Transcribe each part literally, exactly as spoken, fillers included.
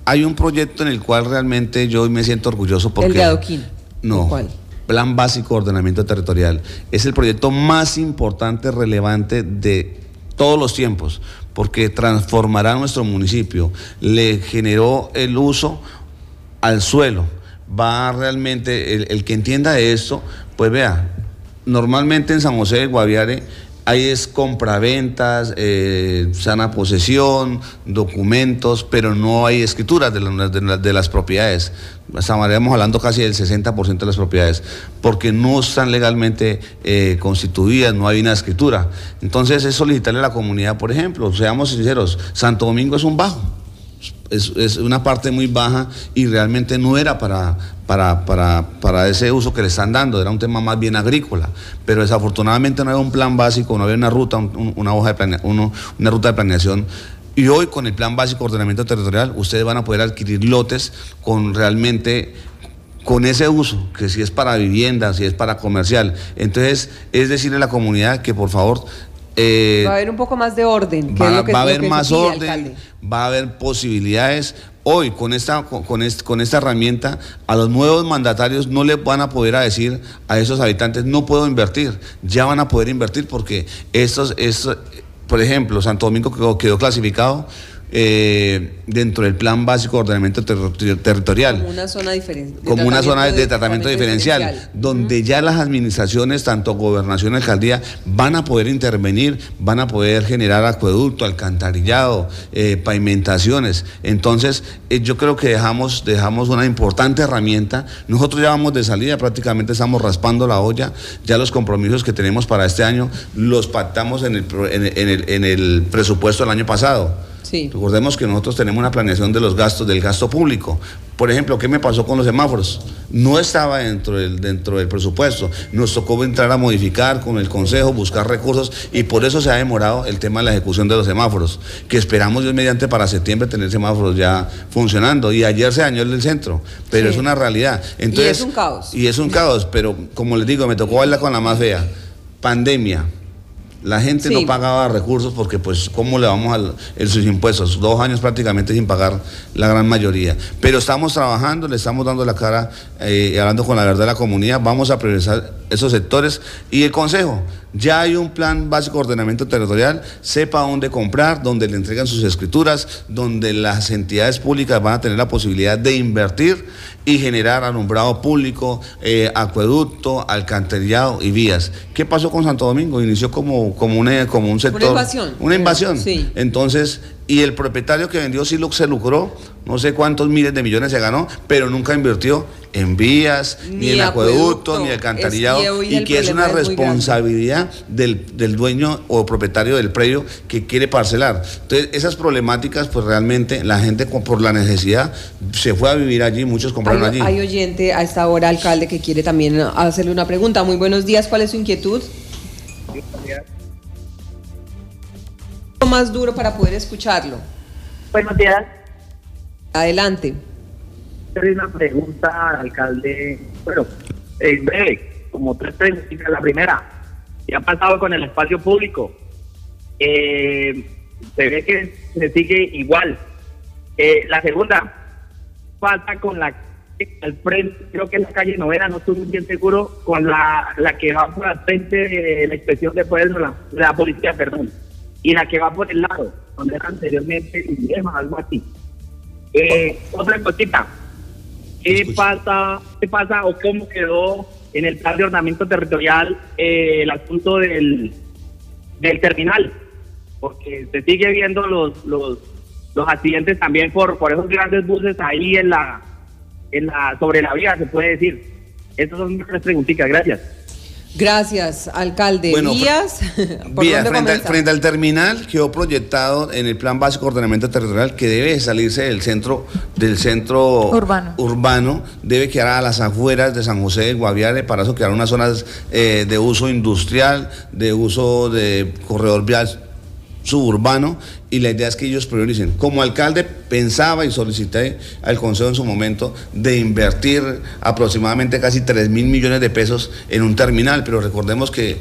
hay un proyecto en el cual realmente yo me siento orgulloso porque... ¿El de Adoquín? No. ¿Cuál? Plan Básico de Ordenamiento Territorial. Es el proyecto más importante, relevante de todos los tiempos, porque transformará nuestro municipio, le generó el uso al suelo, va realmente, el, el que entienda de esto, pues vea, normalmente en San José de Guaviare ahí es compraventas, eh, sana posesión, documentos, pero no hay escrituras de, la, de, la, de las propiedades. Estaríamos hablando casi del sesenta por ciento de las propiedades, porque no están legalmente eh, constituidas, no hay una escritura. Entonces es solicitarle a la comunidad, por ejemplo, seamos sinceros, Santo Domingo es un bajo. Es, es una parte muy baja y realmente no era para, para, para, para ese uso que le están dando, era un tema más bien agrícola, pero desafortunadamente no había un plan básico, no había una ruta, un, una hoja de planea, uno, una ruta de planeación. Y hoy con el Plan Básico de Ordenamiento Territorial ustedes van a poder adquirir lotes con realmente con ese uso, que si es para vivienda, si es para comercial. Entonces es decirle a la comunidad que por favor Eh, va a haber un poco más de orden. Va, es lo que, va a haber lo que más pide, orden, alcalde. Va a haber posibilidades. Hoy con esta, con, este, con esta herramienta a los nuevos mandatarios no les van a poder a decir a esos habitantes no puedo invertir, ya van a poder invertir porque estos, estos por ejemplo, Santo Domingo quedó, quedó clasificado Eh, dentro del Plan Básico de Ordenamiento ter Territorial. Como una zona diferente. Como una zona de, de tratamiento, tratamiento diferencial, diferencial, donde uh-huh. ya las administraciones, tanto gobernación y alcaldía, van a poder intervenir, van a poder generar acueducto, alcantarillado, eh, pavimentaciones. Entonces, eh, yo creo que dejamos, dejamos una importante herramienta. Nosotros ya vamos de salida, prácticamente estamos raspando la olla. Ya los compromisos que tenemos para este año los pactamos en el, en el, en el, en el presupuesto del año pasado. Sí. Recordemos que nosotros tenemos una planeación de los gastos, del gasto público. Por ejemplo, ¿qué me pasó con los semáforos? No estaba dentro del, dentro del presupuesto. Nos tocó entrar a modificar con el Consejo, buscar recursos y por eso se ha demorado el tema de la ejecución de los semáforos, que esperamos Dios mediante para septiembre tener semáforos ya funcionando. Y ayer se dañó el del centro, pero sí. Es una realidad. Entonces, y es un caos. Y es un caos, pero como les digo, me tocó bailar con la más fea. Pandemia. La gente sí. no pagaba recursos porque pues cómo le vamos a sus impuestos, dos años prácticamente sin pagar la gran mayoría, pero estamos trabajando, le estamos dando la cara, eh, hablando con la verdad de la comunidad, vamos a priorizar esos sectores y el Consejo, ya hay un Plan Básico de Ordenamiento Territorial, sepa dónde comprar, donde le entregan sus escrituras, donde las entidades públicas van a tener la posibilidad de invertir y generar alumbrado público, eh, acueducto, alcantarillado y vías. ¿Qué pasó con Santo Domingo? Inició como, como, una, como un sector... Una invasión. Una invasión. Sí. Entonces, y el propietario que vendió sí se lucró, no sé cuántos miles de millones se ganó, pero nunca invirtió en vías, ni, ni en acueductos, ni alcantarillado, es, y, y que es una es responsabilidad del, del dueño o propietario del predio que quiere parcelar. Entonces, esas problemáticas, pues realmente la gente por la necesidad se fue a vivir allí, muchos compraron hay, allí. Hay oyente a esta hora, alcalde, que quiere también hacerle una pregunta. Muy buenos días, ¿cuál es su inquietud? Buenos días. Más duro para poder escucharlo. Buenos días. Adelante. Una pregunta, alcalde. Bueno, en breve, como tres preguntas. La primera, ¿qué ha pasado con el espacio público? Eh, se ve que se sigue igual. Eh, la segunda, falta con la al frente, creo que es la calle Novena, no estoy muy bien seguro, con la, la que va por al frente de la inspección de pueblo, la, la policía, perdón, y la que va por el lado, donde era anteriormente Indema, algo así. Eh, otra cosita, ¿qué pasa, qué pasa o cómo quedó en el plan de ordenamiento territorial eh, el asunto del, del terminal? Porque se sigue viendo los los, los accidentes también por, por esos grandes buses ahí en la, en la sobre la vía, se puede decir. Estas son mis tres preguntitas, gracias. Gracias, alcalde. Bueno, Vías, ¿por vía, frente, al, frente al terminal quedó proyectado en el Plan Básico de Ordenamiento Territorial que debe salirse del centro del centro urbano, urbano debe quedar a las afueras de San José de Guaviare, para eso quedar unas zonas eh, de uso industrial, de uso de corredor vial suburbano, y la idea es que ellos prioricen. Como alcalde pensaba y solicité al Consejo en su momento de invertir aproximadamente casi tres mil millones de pesos en un terminal, pero recordemos que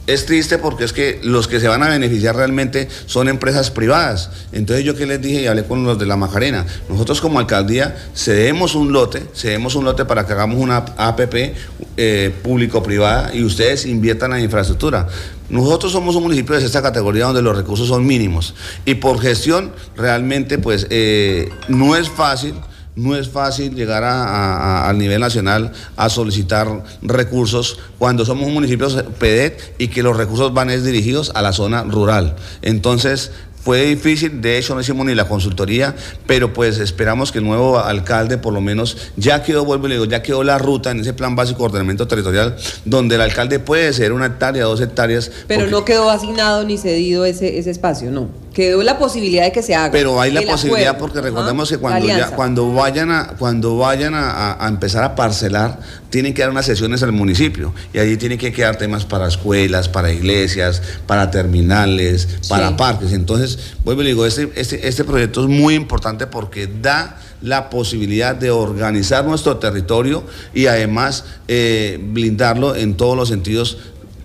Es triste porque es que los que se van a beneficiar realmente son empresas privadas. Entonces yo que les dije y hablé con los de la Macarena, nosotros como alcaldía cedemos un lote, cedemos un lote para que hagamos una A P P eh, público-privada y ustedes inviertan en infraestructura. Nosotros somos un municipio de esta categoría donde los recursos son mínimos y por gestión realmente pues eh, no es fácil. No es fácil llegar a, a, a, al nivel nacional a solicitar recursos cuando somos un municipio P D E T y que los recursos van es dirigidos a la zona rural. Entonces fue difícil, de hecho no hicimos ni la consultoría, pero pues esperamos que el nuevo alcalde por lo menos ya quedó, vuelvo y le digo, ya quedó la ruta en ese plan básico de ordenamiento territorial donde el alcalde puede ceder una hectárea, dos hectáreas. Pero porque... no quedó asignado ni cedido ese, ese espacio, no. Quedó la posibilidad de que se haga. Pero hay la posibilidad acuerdo. porque recordemos Ajá, que cuando ya cuando vayan a cuando vayan a, a, a empezar a parcelar tienen que dar unas sesiones al municipio y allí tienen que quedar temas para escuelas, para iglesias, para terminales, para sí. parques. Entonces, vuelvo y digo, este, este, este proyecto es muy importante porque da la posibilidad de organizar nuestro territorio y además eh, blindarlo en todos los sentidos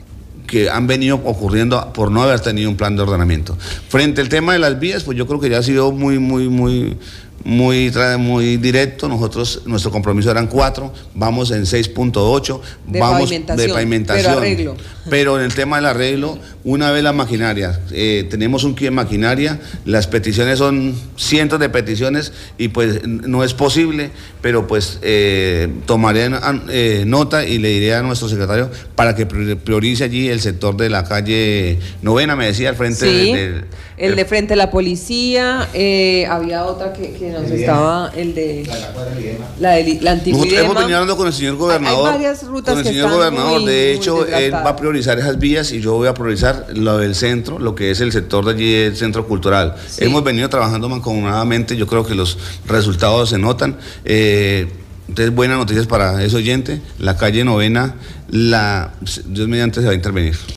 que han venido ocurriendo por no haber tenido un plan de ordenamiento. Frente al tema de las vías, pues yo creo que ya ha sido muy, muy, muy, muy, muy directo. Nosotros, nuestro compromiso eran cuatro, vamos en seis punto ocho, vamos pavimentación, de pavimentación. Pero arreglo. Pero en el tema del arreglo, una vez la maquinaria, eh, tenemos un kit de maquinaria, las peticiones son cientos de peticiones y pues no es posible, pero pues eh, tomaré eh, nota y le diré a nuestro secretario para que priorice allí el sector de la calle Novena, me decía, al frente sí, de, de, el de frente a la policía, eh, había otra que, que nos el estaba, el de la, de, la antigua. Nosotros hemos venido hablando con el señor gobernador, hay, hay varias rutas con el que señor están gobernador, muy, de hecho muy él va a priorizar esas vías y yo voy a priorizar lo del centro, lo que es el sector de allí, el centro cultural. Sí. Hemos venido trabajando mancomunadamente, yo creo que los resultados se notan. Eh, entonces, buenas noticias para ese oyente, la calle Novena, la, Dios mediante se va a intervenir.